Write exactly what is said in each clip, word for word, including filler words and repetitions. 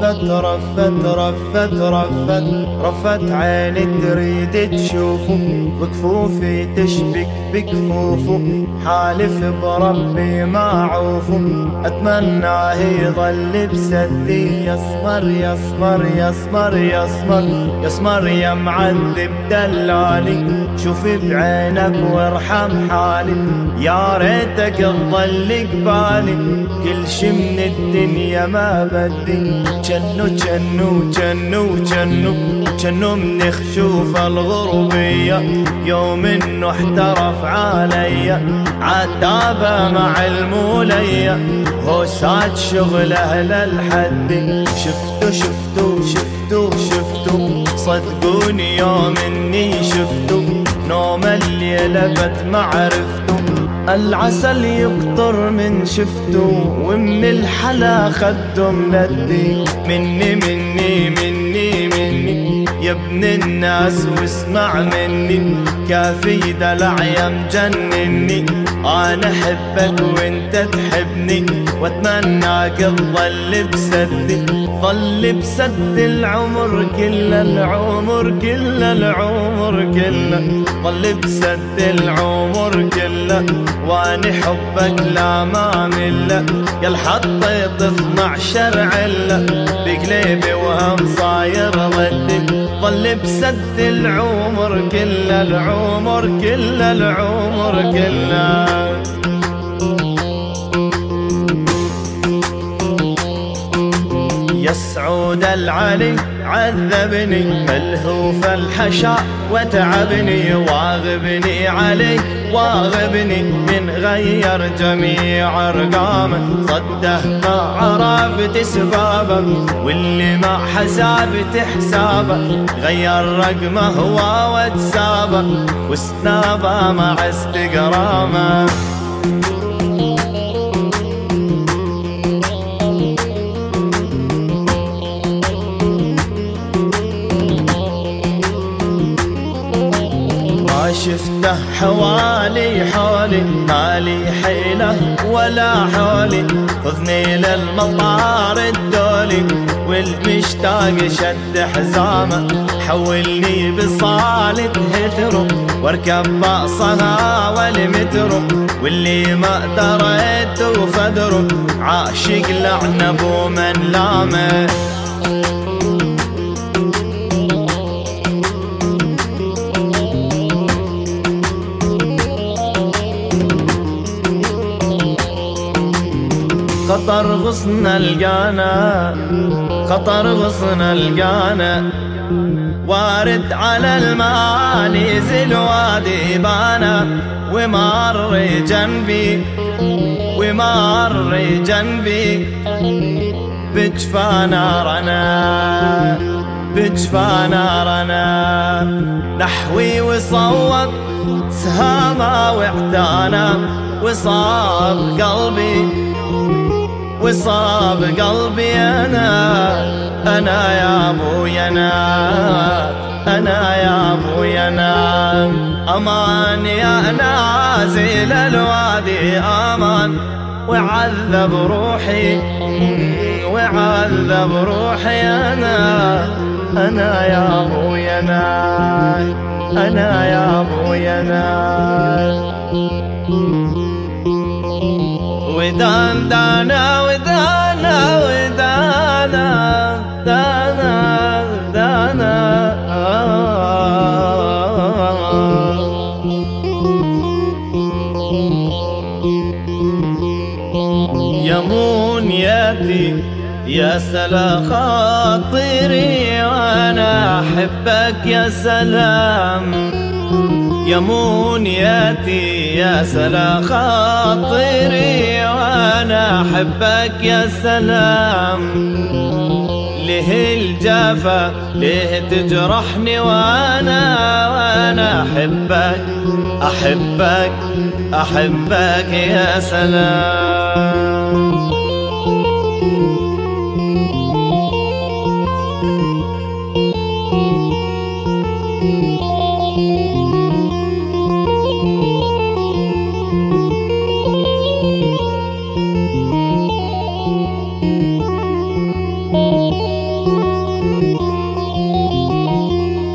رفت رفت رفت رفت رفت عيني تريد تشوفه، وكفوفي تشبك بكفوفه، حالف بربي ما عوفه، اتمناه يظل بسدي. يصمر يصمر يصمر يصمر يصمر يا معذب دلالي، شوف بعينك وارحم حالي، يا ريتك تظل قبالي، كل شي من الدنيا ما بدي. جنو جنو جنو جنو جنو من خشوف الغربية، يوم انه احترف عليا، عتابة مع المولية، هو ساد شغله للحد. شفتو شفتو شفتو شفتو صدقوني يوم اني شفتو، نوم الليلة بت معرفتو، العسل يقطر من شفتو، ومن الحلا خده مندي. مني مني مني مني يا ابن الناس واسمع مني، كافي دلع يا مجنني، انا احبك وانت تحبني، واتمناك تظل بسدي، ظل بسد العمر كل العمر كل العمر كله، ظل بسد العمر كله، واني حبك لا ما مله، يا الحطيت اثنعشر عله، بقلبي وهم صاير ضدي، ظل بسد العمر كل العمر كل العمر كله. يا سعود العلي عذبني، ملهوف الحشا وتعبني، واغبني علي واغبني، من غير جميع ارقامه، صده ما عرفت سبابه، واللي ما حسابت حسابه، غير رقمه هو واتسابه، وسنابه مع استقرامه. شفته حوالي حولي، مالي حيله ولا حولي، خذني للمطار الدولي، والمشتاق شد حزامه، حولني بصالة هثرو، واركب باصها والمترو، واللي ما دريت وفدرو، عاشق لعنب ومن لامه. خطر غصن القانا خطر غصن القانا، وارد على الماء نزل وادي بانا، ومر جنبي ومر جنبي، بجفا نارنا بجفا نارنا، نحوي وصوب سهامة واعتانا، وصاب قلبي وصاب قلبي أنا أنا يا أبوي أنا أنا يا أبوي أنا، أمان يا نازل الوادي أمان، وعذب روحي وعذب روحي أنا أنا يا أبوي أنا أنا يا أبوي أنا. ودان دانا ودانا ودانا دانا دانا يا منيتي يا سلا خاطري، وانا احبك يا سلام، يا منيتي يا سلا خاطري، وانا احبك يا سلام، ليه الجافة ليه تجرحني، وانا وانا احبك احبك احبك يا سلام. Thank you.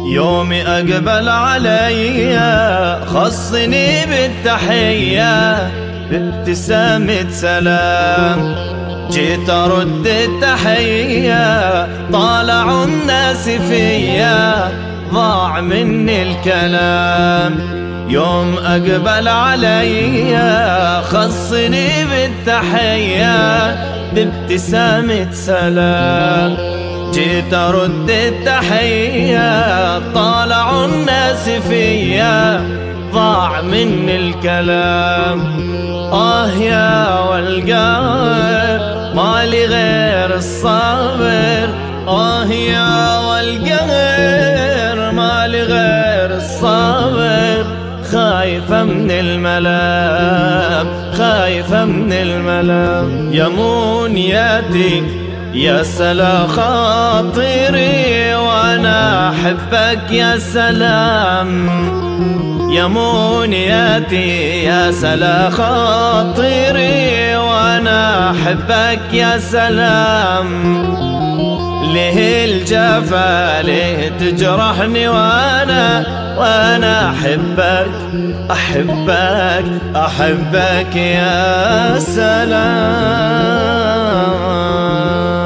يومي أقبل علي خصني بالتحية بابتسامة سلام. جيت أرد التحية طالعوا الناس فيا ضاع مني الكلام. يوم أقبل علي خصني بالتحية بابتسامة سلام. جيت أرد التحية طالعوا الناس فيا ضاع مني الكلام. آه يا والقهر مالي غير الصبر. آه يا والقهر مالي غير الصبر. خايفة من الملام خايفة من الملام. يا منياتي يا سلا خاطري وانا احبك يا سلام. يا منياتي يا سلا خاطري وانا احبك يا سلام. ليه الجفا ليه تجرحني وانا وانا احبك احبك احبك يا سلام.